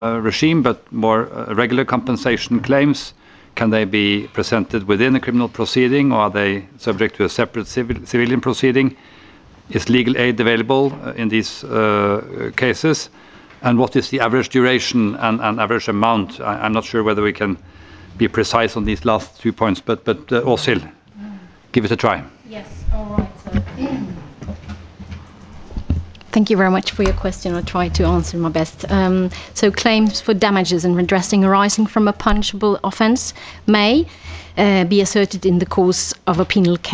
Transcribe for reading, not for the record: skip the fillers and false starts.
regime, but more regular compensation claims? Can they be presented within a criminal proceeding, or are they subject to a separate civilian proceeding? Is legal aid available in these cases? And what is the average duration and average amount? I'm not sure whether we can be precise on these last 2 points, but Åshild, give it a try. Yes, all right. Thank you very much for your question. I'll try to answer my best. So claims for damages and redressing arising from a punishable offence may be asserted in the course of a penal case.